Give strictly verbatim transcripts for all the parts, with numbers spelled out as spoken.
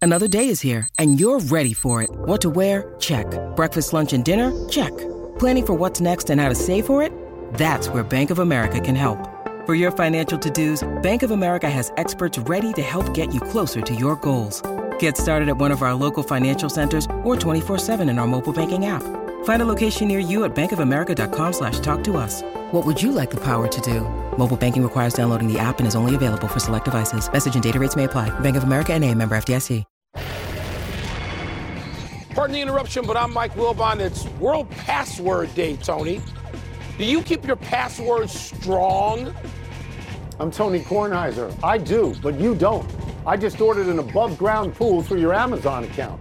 Another day is here, and you're ready for it. What to wear? Check. Breakfast, lunch, and dinner? Check. Planning for what's next and how to save for it? That's where Bank of America can help. For your financial to-dos, Bank of America has experts ready to help get you closer to your goals. Get started at one of our local financial centers or twenty-four seven in our mobile banking app. Find a location near you at bankofamerica.com slash talk to us. What would you like the power to do? Mobile banking requires downloading the app and is only available for select devices. Message and data rates may apply. Bank of America N A, member F D I C. Pardon the interruption, but I'm Mike Wilbon. It's World Password Day, Tony. Do you keep your passwords strong? I'm Tony Kornheiser. I do, but you don't. I just ordered an above-ground pool through your Amazon account.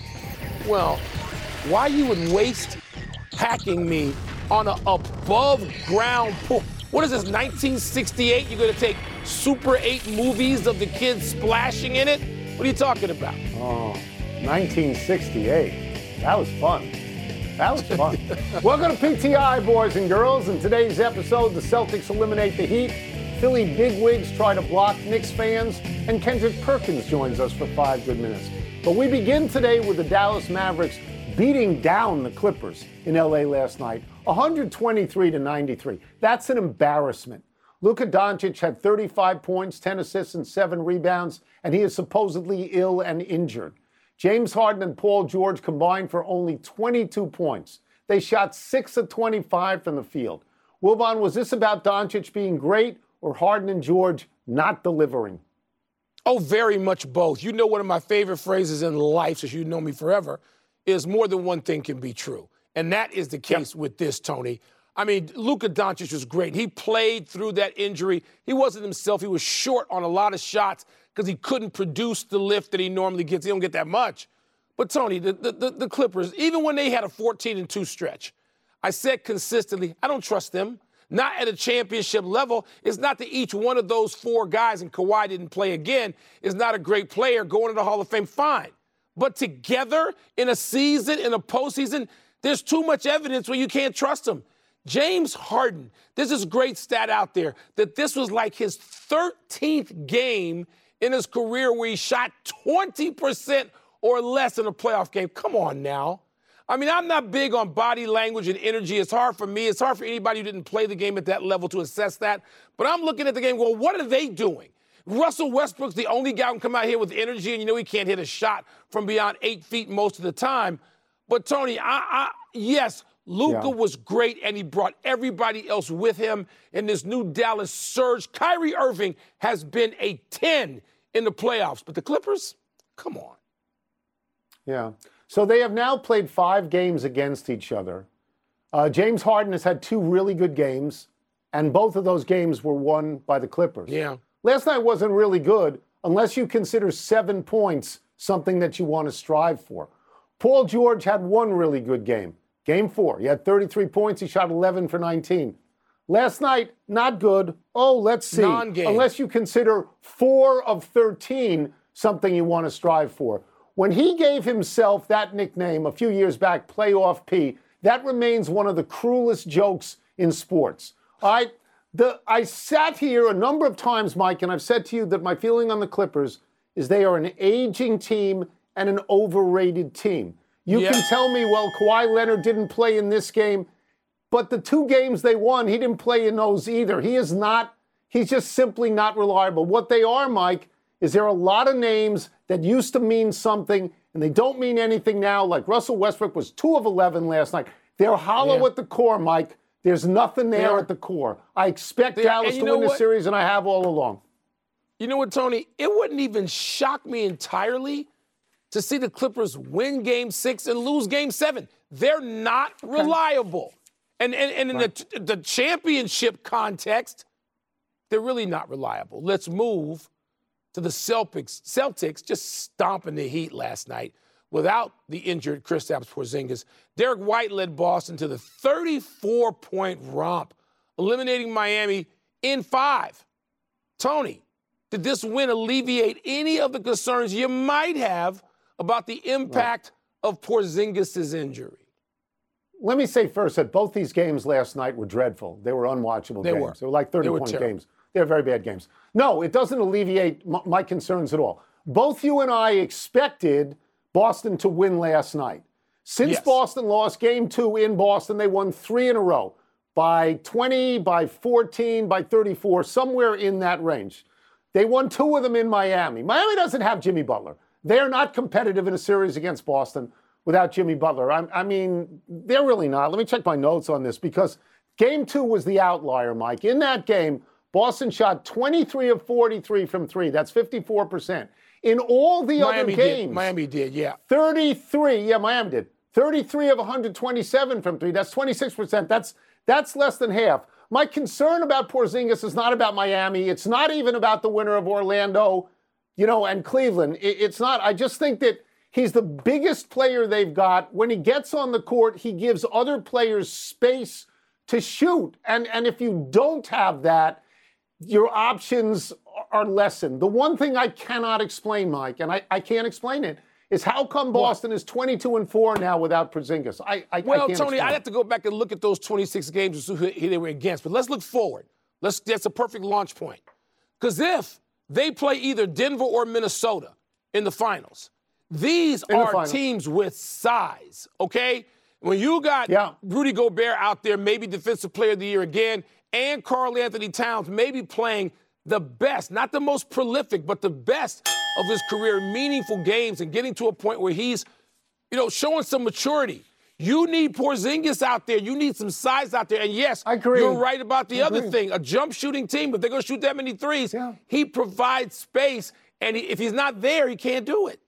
Well, why you would waste hacking me on an above-ground pool? What is this, nineteen sixty-eight? You're going to take Super eight movies of the kids splashing in it? What are you talking about? Oh, nineteen sixty-eight. That was fun. That was fun. Welcome to P T I, boys and girls. In today's episode, the Celtics eliminate the Heat, Philly bigwigs try to block Knicks fans, and Kendrick Perkins joins us for five good minutes. But we begin today with the Dallas Mavericks beating down the Clippers in L A last night, one twenty-three to ninety-three. That's an embarrassment. Luka Doncic had thirty-five points, ten assists, and seven rebounds, and he is supposedly ill and injured. James Harden and Paul George combined for only twenty-two points. They shot six of twenty-five from the field. Wilbon, was this about Doncic being great or Harden and George not delivering? Oh, very much both. You know, one of my favorite phrases in life, since you know me forever, is more than one thing can be true. And that is the case yep. with this, Tony. I mean, Luka Doncic was great. He played through that injury. He wasn't himself. He was short on a lot of shots because he couldn't produce the lift that he normally gets. He don't get that much. But, Tony, the, the, the Clippers, even when they had a fourteen and two stretch, I said consistently, I don't trust them. Not at a championship level. It's not that each one of those four guys, and Kawhi didn't play again, is not a great player going to the Hall of Fame. Fine. But together in a season, in a postseason, there's too much evidence where you can't trust them. James Harden, there's this great stat out there that this was like his thirteenth game in his career where he shot twenty percent or less in a playoff game. Come on now. I mean, I'm not big on body language and energy. It's hard for me. It's hard for anybody who didn't play the game at that level to assess that. But I'm looking at the game, well, what are they doing? Russell Westbrook's the only guy who can come out here with energy, and you know he can't hit a shot from beyond eight feet most of the time. But, Tony, I, I yes, Luka yeah. was great, and he brought everybody else with him in this new Dallas surge. Kyrie Irving has been a ten in the playoffs. But the Clippers, come on. Yeah. So they have now played five games against each other. Uh, James Harden has had two really good games, and both of those games were won by the Clippers. Yeah. Last night wasn't really good unless you consider seven points something that you want to strive for. Paul George had one really good game. Game four. He had thirty-three points. He shot eleven for nineteen. Last night, not good. Oh, let's see. Non-game. Unless you consider four of thirteen something you want to strive for. When he gave himself that nickname a few years back, Playoff P, that remains one of the cruelest jokes in sports. I, the, I sat here a number of times, Mike, and I've said to you that my feeling on the Clippers is they are an aging team and an overrated team. You yeah. can tell me, well, Kawhi Leonard didn't play in this game, but the two games they won, he didn't play in those either. He is not, he's just simply not reliable. What they are, Mike, is there are a lot of names that used to mean something, and they don't mean anything now, like Russell Westbrook was two of eleven last night. They're hollow yeah. at the core, Mike. There's nothing there at the core. I expect Dallas to win the series, and I have all along. You know what, Tony? It wouldn't even shock me entirely to see the Clippers win Game six and lose Game seven. They're not reliable. And, and, and in right. the, the championship context, they're really not reliable. Let's move to the Celtics. Celtics just stomping the Heat last night without the injured Kristaps Porzingis. Derek White led Boston to the thirty-four point romp, eliminating Miami in five. Tony, did this win alleviate any of the concerns you might have about the impact right. of Porzingis' injury? Let me say first that both these games last night were dreadful. They were unwatchable they games. Were. They were like thirty-point games. They're very bad games. No, it doesn't alleviate m- my concerns at all. both you and I expected Boston to win last night. Since yes. Boston lost game two in Boston, they won three in a row by twenty, by fourteen, by thirty-four, somewhere in that range. They won two of them in Miami. Miami doesn't have Jimmy Butler. They're not competitive in a series against Boston without Jimmy Butler. I, I mean, they're really not. Let me check my notes on this because game two was the outlier, Mike. In that game, Boston shot twenty-three of forty-three from three. That's fifty-four percent. In all the Miami other games, did. Miami did, yeah. thirty-three, yeah, Miami did. thirty-three of one hundred twenty-seven from three. That's twenty-six percent. That's that's less than half. My concern about Porzingis is not about Miami. It's not even about the winner of Orlando, you know, and Cleveland. It, it's not. I just think that he's the biggest player they've got. When he gets on the court, he gives other players space to shoot. And, and if you don't have that, your options are lessened. The one thing I cannot explain, Mike, and I, I can't explain it, is how come Boston is twenty-two and four now without Porzingis? I, I, well, I can't Tony, I'd have to go back and look at those twenty-six games and see who they were against. But let's look forward. Let's, that's a perfect launch point. Because if they play either Denver or Minnesota in the finals, these in are the finals. teams with size, okay? When you got yeah. Rudy Gobert out there, maybe Defensive Player of the Year again, and Karl Anthony Towns maybe playing the best, not the most prolific, but the best of his career, meaningful games and getting to a point where he's, you know, showing some maturity. You need Porzingis out there. You need some size out there. And yes, I agree. You're right about the I other agree. thing. A jump shooting team, if they're going to shoot that many threes, yeah. he provides space. And he, if he's not there, he can't do it.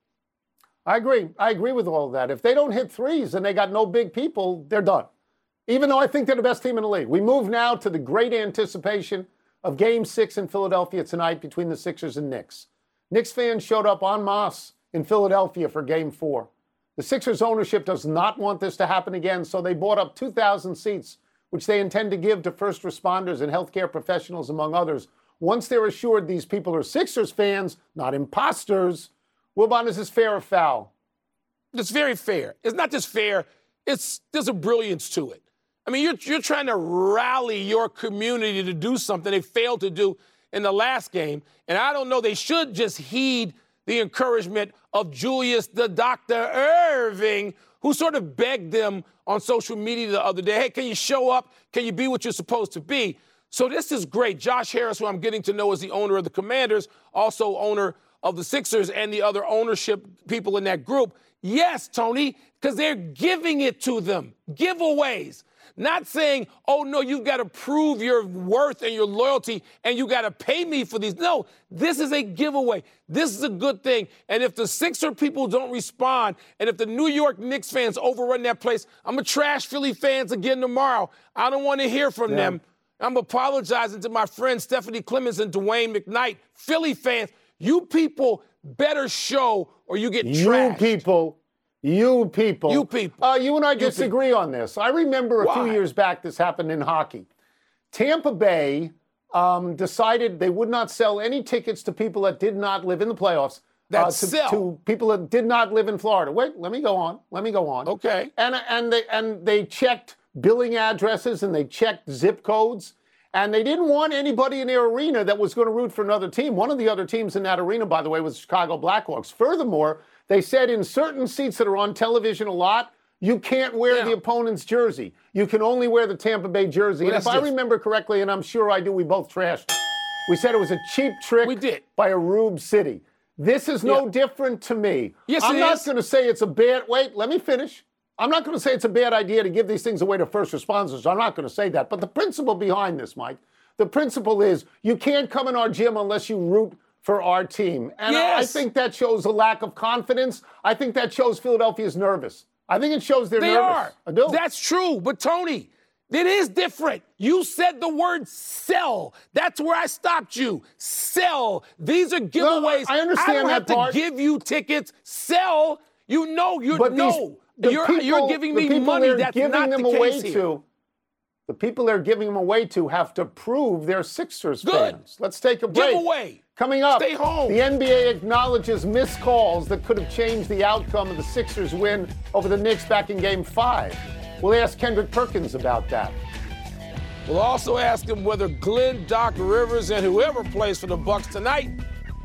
I agree. I agree with all of that. If they don't hit threes and they got no big people, they're done. Even though I think they're the best team in the league. We move now to the great anticipation of Game six in Philadelphia tonight between the Sixers and Knicks. Knicks fans showed up en masse in Philadelphia for Game four. The Sixers ownership does not want this to happen again, so they bought up two thousand seats, which they intend to give to first responders and healthcare professionals, among others. Once they're assured these people are Sixers fans, not imposters, Wilbon, is this fair or foul? It's very fair. It's not just fair. It's there's a brilliance to it. I mean, you're, you're trying to rally your community to do something they failed to do in the last game. And I don't know, they should just heed the encouragement of Julius, the Doctor Irving, who sort of begged them on social media the other day, hey, can you show up? Can you be what you're supposed to be? So this is great. Josh Harris, who I'm getting to know as the owner of the Commanders, also owner of the Sixers and the other ownership people in that group. Yes, Tony, because they're giving it to them. Giveaways. Not saying, oh, no, you've got to prove your worth and your loyalty and you got to pay me for these. No, this is a giveaway. This is a good thing. And if the Sixer people don't respond and if the New York Knicks fans overrun that place, I'm going to trash Philly fans again tomorrow. I don't want to hear from yeah. them. I'm apologizing to my friends Stephanie Clemens and Dwayne McKnight. Philly fans, you people better show or you get trashed. You people. You people. You people. Uh, you and I disagree on this. I remember a Why? few years back this happened in hockey. Tampa Bay um, decided they would not sell any tickets to people that did not live in the playoffs. That's uh, to, sell. to people that did not live in Florida. Wait, let me go on. Let me go on. Okay. And and they and they checked billing addresses and they checked zip codes. And they didn't want anybody in their arena that was going to root for another team. One of the other teams in that arena, by the way, was the Chicago Blackhawks. Furthermore, they said in certain seats that are on television a lot, you can't wear yeah. the opponent's jersey. You can only wear the Tampa Bay jersey. Well, and if just... I remember correctly, and I'm sure I do, we both trashed. We said it was a cheap trick we did. by a rube city. This is no yeah. different to me. Yes, I'm it not is. going to say it's a bad, wait, let me finish. I'm not going to say it's a bad idea to give these things away to first responders. I'm not going to say that. But the principle behind this, Mike, the principle is you can't come in our gym unless you root for our team. And yes. I think that shows a lack of confidence. I think that shows Philadelphia's nervous. I think it shows they're they nervous. Are. I do. That's true. But, Tony, it is different. You said the word sell. That's where I stopped you. Sell. These are giveaways. No, I understand I don't that have part. to give you tickets. Sell. You know, you but know. These, you're, people, you're giving the me money. they're That's giving not them the away case here. to. The people they're giving them away to have to prove they're Sixers Good. fans. Let's take a break. Give away. Coming up, Stay home. the N B A acknowledges missed calls that could have changed the outcome of the Sixers' win over the Knicks back in Game five. We'll ask Kendrick Perkins about that. We'll also ask him whether Glenn, Doc Rivers, and whoever plays for the Bucks tonight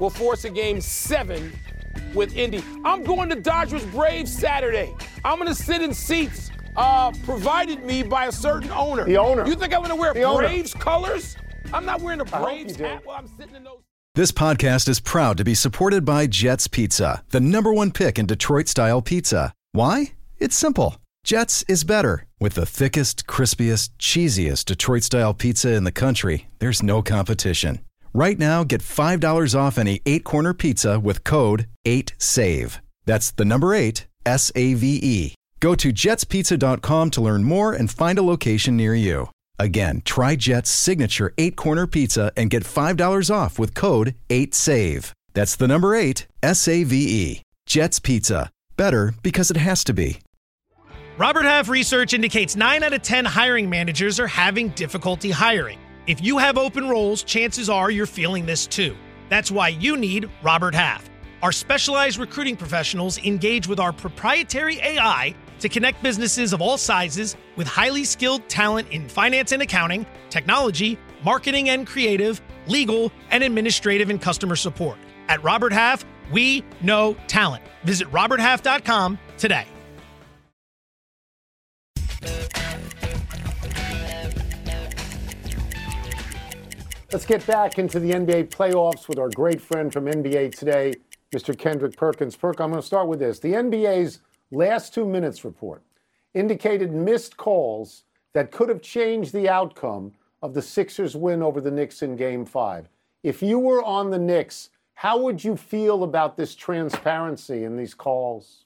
will force a game seven with Indy. I'm going to Dodgers Braves Saturday. I'm going to sit in seats uh, provided me by a certain owner. The owner. You think I'm going to wear the Braves owner. colors? I'm not wearing a I Braves hat while I'm sitting in those. This podcast is proud to be supported by Jets Pizza, the number one pick in Detroit-style pizza. Why? It's simple. Jets is better. With the thickest, crispiest, cheesiest Detroit-style pizza in the country, there's no competition. Right now, get five dollars off any eight-corner pizza with code eight save. That's the number eight, S A V E. Go to jets pizza dot com to learn more and find a location near you. Again, try Jet's signature eight-corner pizza and get five dollars off with code eight save. That's the number eight, S A V E. Jet's Pizza. Better because it has to be. Robert Half research indicates nine out of ten hiring managers are having difficulty hiring. If you have open roles, chances are you're feeling this too. That's why you need Robert Half. Our specialized recruiting professionals engage with our proprietary A I to connect businesses of all sizes with highly skilled talent in finance and accounting, technology, marketing and creative, legal, and administrative and customer support. At Robert Half, we know talent. Visit robert half dot com today. Let's get back into the N B A playoffs with our great friend from N B A Today, Mister Kendrick Perkins. Perk, I'm going to start with this. The N B A's last two minutes report indicated missed calls that could have changed the outcome of the Sixers' win over the Knicks in Game five. If you were on the Knicks, how would you feel about this transparency in these calls?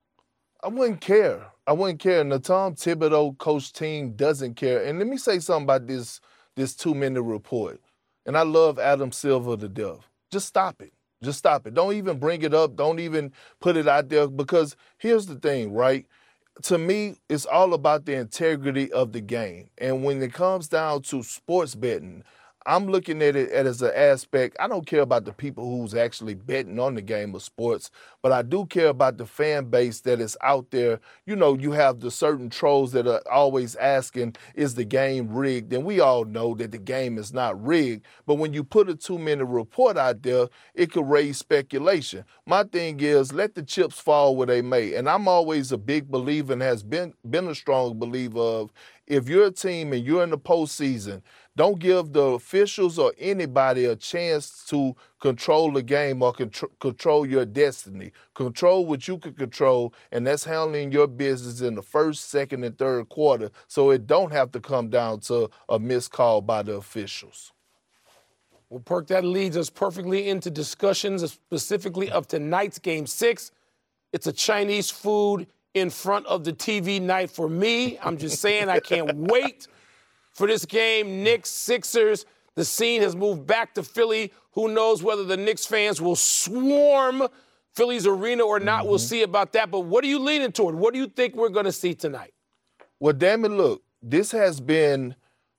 I wouldn't care. I wouldn't care. And the Tom Thibodeau coach team doesn't care. And let me say something about this, this two-minute report. And I love Adam Silver to death. Just stop it. Just stop it. Don't even bring it up. Don't even put it out there, because here's the thing, right? To me, it's all about the integrity of the game. And when it comes down to sports betting, I'm looking at it as an aspect. I don't care about the people who's actually betting on the game of sports, but I do care about the fan base that is out there. You know, you have the certain trolls that are always asking, is the game rigged? And we all know that the game is not rigged. But when you put a two-minute report out there, it could raise speculation. My thing is, let the chips fall where they may. And I'm always a big believer, and has been, been a strong believer of, if you're a team and you're in the postseason, don't give the officials or anybody a chance to control the game or contr- control your destiny. Control what you can control, and that's handling your business in the first, second, and third quarter, so it don't have to come down to a missed call by the officials. Well, Perk, that leads us perfectly into discussions specifically of tonight's Game six. It's a Chinese food in front of the T V night for me. I'm just saying, I can't wait for this game. Knicks, Sixers, the scene has moved back to Philly. Who knows whether the Knicks fans will swarm Philly's arena or not. Mm-hmm. We'll see about that. But what are you leaning toward? What do you think we're going to see tonight? Well, damn it, look, this has been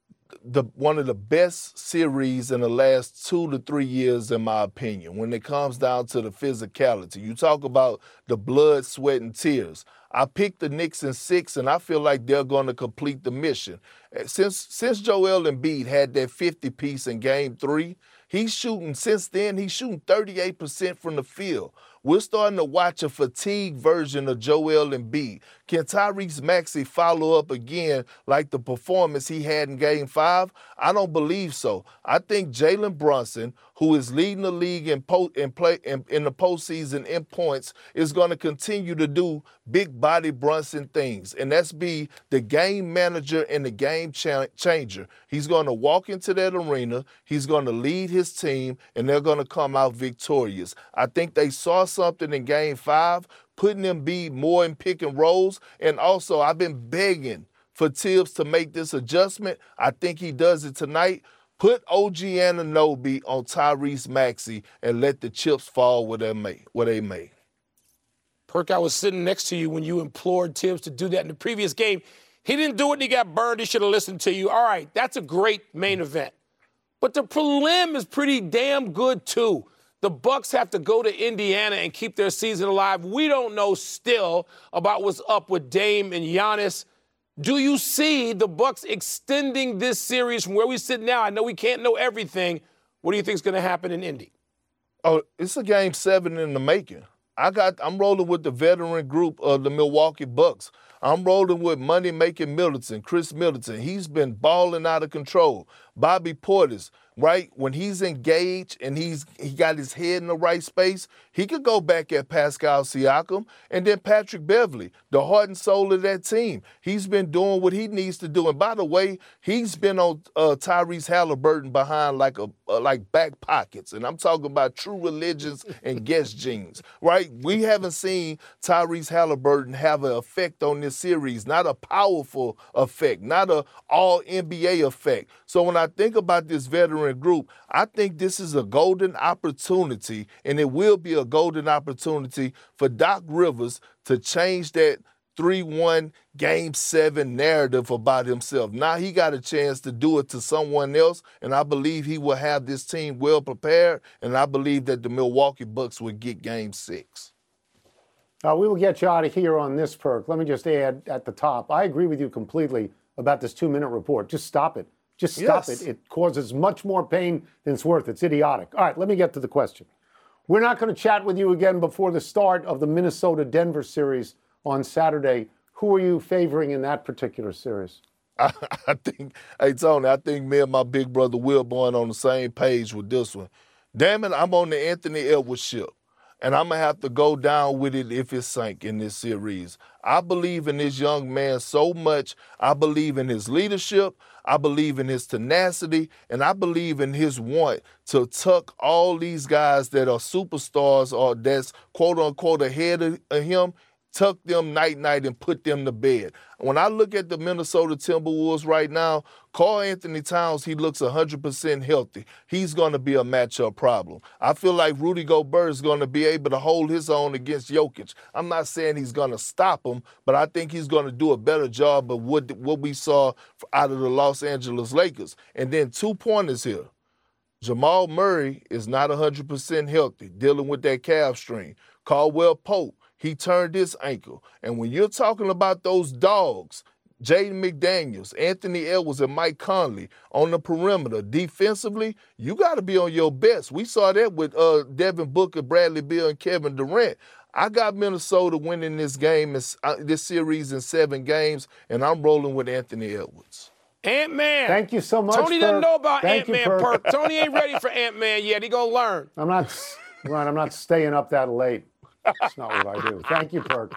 the one of the best series in the last two to three years, in my opinion, when it comes down to the physicality. You talk about the blood, sweat, and tears. I picked the Knicks in six, and I feel like they're going to complete the mission. Since since Joel Embiid had that fifty-piece in Game three, he's shooting, since then, he's shooting thirty-eight percent from the field. We're starting to watch a fatigue version of Joel Embiid. Can Tyrese Maxey follow up again like the performance he had in Game five? I don't believe so. I think Jalen Brunson, who is leading the league in, po- in, play, in, in the postseason in points, is going to continue to do big-body Brunson things, and that's be the game manager and the game cha- changer. He's going to walk into that arena, he's going to lead his team, and they're going to come out victorious. I think they saw something in Game five, putting them be more in pick and rolls, and also I've been begging for Tibbs to make this adjustment. I think he does it tonight. Put O G Anunoby on Tyrese Maxey and let the chips fall where they may. Where they may. Perk, I was sitting next to you when you implored Tibbs to do that in the previous game. He didn't do it and he got burned. He should have listened to you. All right, that's a great main event. But the prelim is pretty damn good, too. The Bucks have to go to Indiana and keep their season alive. We don't know still about what's up with Dame and Giannis. Do you see the Bucks extending this series from where we sit now? I know we can't know everything. What do you think is going to happen in Indy? Oh, it's a game seven in the making. I got. I'm rolling with the veteran group of the Milwaukee Bucks. I'm rolling with money-making Middleton, Chris Middleton. He's been balling out of control. Bobby Portis, right? When he's engaged and he's he got his head in the right space, he could go back at Pascal Siakam. And then Patrick Beverley, the heart and soul of that team. He's been doing what he needs to do. And by the way, he's been on uh, Tyrese Halliburton behind like a uh, like back pockets. And I'm talking about true religions and guest genes, right? We haven't seen Tyrese Halliburton have an effect on this series, not a powerful effect, not a all N B A effect. So when I think about this veteran group, I think this is a golden opportunity, and it will be a golden opportunity for Doc Rivers to change that three one Game seven narrative about himself. Now he got a chance to do it to someone else, and I believe he will have this team well prepared, and I believe that the Milwaukee Bucks will get Game six. Uh, we will get you out of here on this, Perk. Let me just add at the top, I agree with you completely about this two-minute report. Just stop it. Just stop yes. it. It causes much more pain than it's worth. It's idiotic. All right, let me get to the question. We're not going to chat with you again before the start of the Minnesota-Denver series on Saturday. Who are you favoring in that particular series? I, I think, hey, Tony, I think me and my big brother Wilborn on the same page with this one. Damn it, I'm on the Anthony Edwards ship. And I'm going to have to go down with it if it sank in this series. I believe in this young man so much. I believe in his leadership. I believe in his tenacity. And I believe in his want to tuck all these guys that are superstars or that's quote-unquote ahead of him, tuck them night-night and put them to bed. When I look at the Minnesota Timberwolves right now, Karl Anthony Towns, he looks one hundred percent healthy. He's going to be a matchup problem. I feel like Rudy Gobert is going to be able to hold his own against Jokic. I'm not saying he's going to stop him, but I think he's going to do a better job of what, what we saw out of the Los Angeles Lakers. And then two pointers here. Jamal Murray is not one hundred percent healthy, dealing with that calf strain. Caldwell Pope, he turned his ankle. And when you're talking about those dogs, Jaden McDaniels, Anthony Edwards, and Mike Conley on the perimeter, defensively, you got to be on your best. We saw that with uh, Devin Booker, Bradley Beal, and Kevin Durant. I got Minnesota winning this game, uh, this series in seven games, and I'm rolling with Anthony Edwards. Ant-Man. Thank you so much, Tony Perk. doesn't know about Thank Ant-Man, you, Perk. Perk. Tony ain't ready for Ant-Man yet. He gonna learn. I'm not, Ryan, I'm not staying up that late. That's not what I do. Thank you, Perk.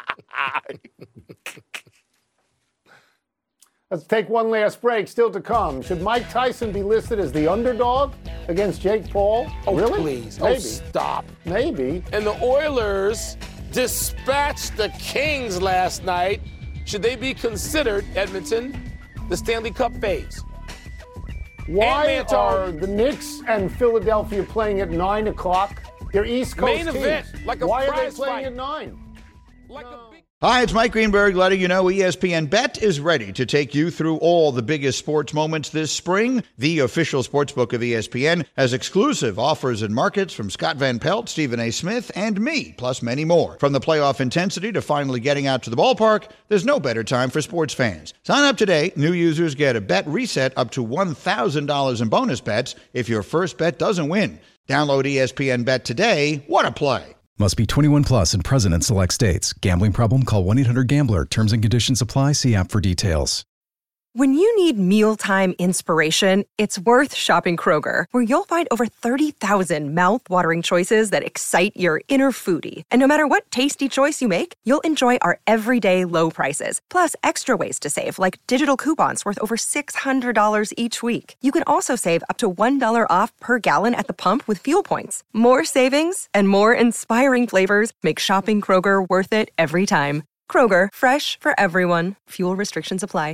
Let's take one last break. Still to come. Should Mike Tyson be listed as the underdog against Jake Paul? Oh, really? please. Maybe. Oh, stop. Maybe. And the Oilers dispatched the Kings last night. Should they be considered, Edmonton, the Stanley Cup faves? Why are the Knicks and Philadelphia playing at nine o'clock? They're East Coast Main teams. event, like a Why are they prize playing fight. at nine? Like no. a big- Hi, it's Mike Greenberg letting you know E S P N Bet is ready to take you through all the biggest sports moments this spring. The official sportsbook of E S P N has exclusive offers and markets from Scott Van Pelt, Stephen A. Smith, and me, plus many more. From the playoff intensity to finally getting out to the ballpark, there's no better time for sports fans. Sign up today. New users get a bet reset up to one thousand dollars in bonus bets if your first bet doesn't win. Download E S P N Bet today. What a play. Must be twenty-one plus and present in select states. Gambling problem? Call one eight hundred gambler. Terms and conditions apply. See app for details. When you need mealtime inspiration, it's worth shopping Kroger, where you'll find over thirty thousand mouthwatering choices that excite your inner foodie. And no matter what tasty choice you make, you'll enjoy our everyday low prices, plus extra ways to save, like digital coupons worth over six hundred dollars each week. You can also save up to one dollar off per gallon at the pump with fuel points. More savings and more inspiring flavors make shopping Kroger worth it every time. Kroger, fresh for everyone. Fuel restrictions apply.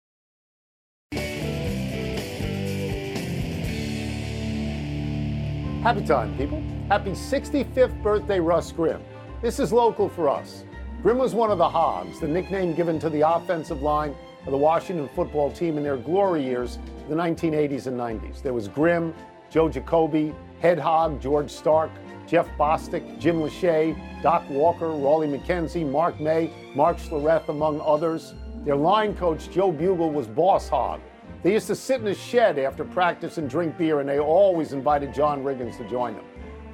Happy time, people. Happy sixty-fifth birthday, Russ Grimm. This is local for us. Grimm was one of the Hogs, the nickname given to the offensive line of the Washington football team in their glory years, the nineteen eighties and nineties. There was Grimm, Joe Jacoby, Head Hog, George Stark, Jeff Bostic, Jim Lachey, Doc Walker, Raleigh McKenzie, Mark May, Mark Schlereth, among others. Their line coach, Joe Bugle, was Boss Hog. They used to sit in a shed after practice and drink beer, and they always invited John Riggins to join them.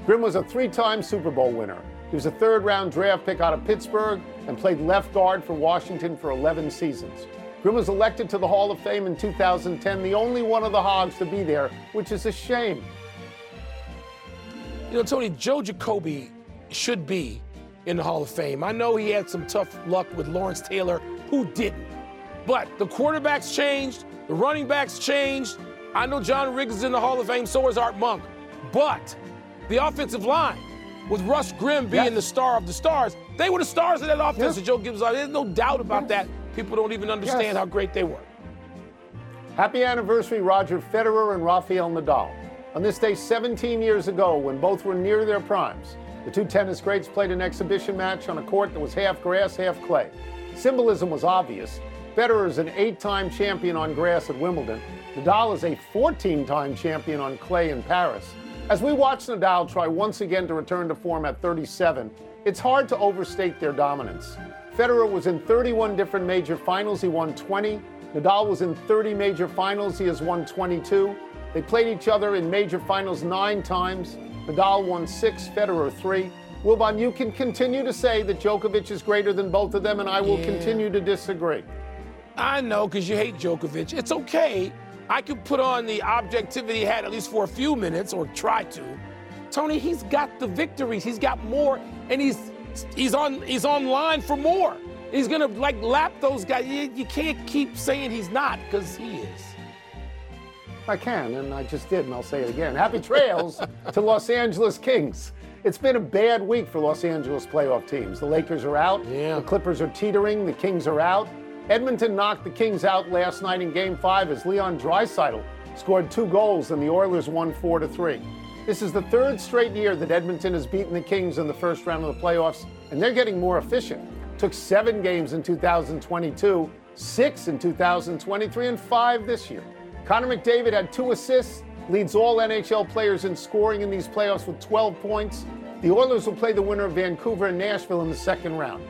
Grimm was a three-time Super Bowl winner. He was a third-round draft pick out of Pittsburgh and played left guard for Washington for eleven seasons. Grimm was elected to the Hall of Fame in two thousand ten, the only one of the Hogs to be there, which is a shame. You know, Tony, Joe Jacoby should be in the Hall of Fame. I know he had some tough luck with Lawrence Taylor, who didn't. But the quarterbacks changed, the running backs changed. I know John Riggs is in the Hall of Fame, so is Art Monk. But the offensive line, with Russ Grimm being yes. the star of the stars, they were the stars of that offense. Yes. Joe Gibbs, there's no doubt about yes. that. People don't even understand yes. how great they were. Happy anniversary, Roger Federer and Rafael Nadal. On this day seventeen years ago, when both were near their primes, the two tennis greats played an exhibition match on a court that was half grass, half clay. Symbolism was obvious. Federer is an eight-time champion on grass at Wimbledon. Nadal is a fourteen-time champion on clay in Paris. As we watch Nadal try once again to return to form at thirty-seven, it's hard to overstate their dominance. Federer was in thirty-one different major finals. He won twenty. Nadal was in thirty major finals. He has won twenty-two. They played each other in major finals nine times. Nadal won six, Federer three. Wilbon, you can continue to say that Djokovic is greater than both of them, and I will yeah. continue to disagree. I know, because you hate Djokovic. It's okay. I could put on the objectivity hat at least for a few minutes, or try to. Tony, he's got the victories. He's got more, and he's he's on he's on line for more. He's gonna like lap those guys. You, you can't keep saying he's not, because he is. I can, and I just did, and I'll say it again. Happy trails to Los Angeles Kings. It's been a bad week for Los Angeles playoff teams. The Lakers are out. Yeah. The Clippers are teetering. The Kings are out. Edmonton knocked the Kings out last night in Game five as Leon Draisaitl scored two goals, and the Oilers won four to three. This is the third straight year that Edmonton has beaten the Kings in the first round of the playoffs, and they're getting more efficient. Took seven games in two thousand twenty-two, six in two thousand twenty-three, and five this year. Connor McDavid had two assists, leads all N H L players in scoring in these playoffs with twelve points. The Oilers will play the winner of Vancouver and Nashville in the second round.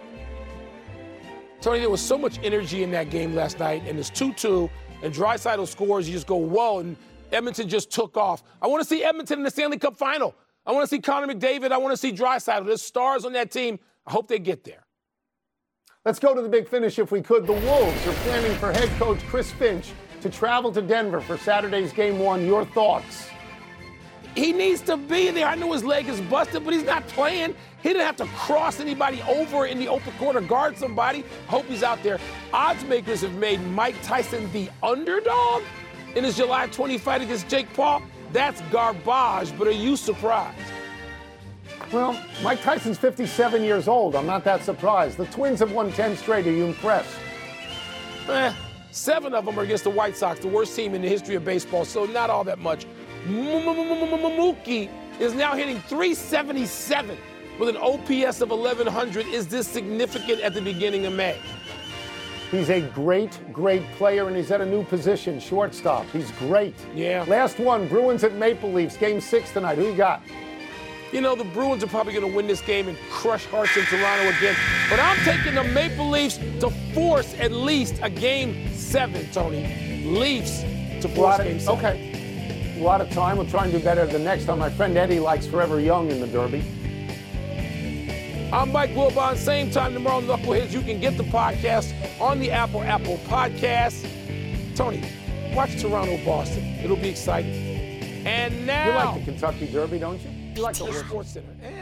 Tony, there was so much energy in that game last night, and it's two two, and Draisaitl scores, you just go, whoa, and Edmonton just took off. I want to see Edmonton in the Stanley Cup final. I want to see Connor McDavid. I want to see Draisaitl. There's stars on that team. I hope they get there. Let's go to the big finish if we could. The Wolves are planning for head coach Chris Finch to travel to Denver for Saturday's game one. Your thoughts? He needs to be there. I know his leg is busted, but he's not playing. He didn't have to cross anybody over in the open court or guard somebody. Hope he's out there. Odds makers have made Mike Tyson the underdog in his July twentieth fight against Jake Paul. That's garbage, but are you surprised? Well, Mike Tyson's fifty-seven years old. I'm not that surprised. The Twins have won ten straight. Are you impressed? Eh, seven of them are against the White Sox, the worst team in the history of baseball, so not all that much. Mookie is now hitting three seventy-seven with an O P S of eleven hundred. Is this significant at the beginning of May? He's a great, great player, and he's at a new position, shortstop. He's great. Yeah. Last one, Bruins at Maple Leafs, game six tonight. Who you got? You know, the Bruins are probably going to win this game and crush hearts in Toronto again. But I'm taking the Maple Leafs to force at least a game seven, Tony. Leafs to force game seven. Okay. A lot of time. We'll try and do better the next time. My friend Eddie likes Forever Young in the Derby. I'm Mike Wilbon. Same time tomorrow, Knuckleheads. You can get the podcast on the Apple Apple Podcasts. Tony, watch Toronto-Boston. It'll be exciting. And now... You like the Kentucky Derby, don't you? You like the Sports Center.